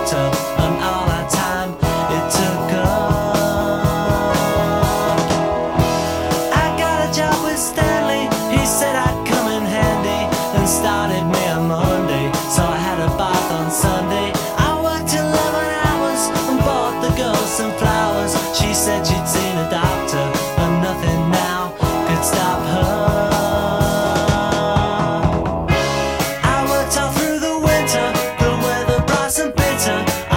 locked up and all that time it took up. I got a job with Stanley, he said I'd come in handy, and started me on Monday, so I had a bath on Sunday. I worked 11 hours and bought the girls some flowers.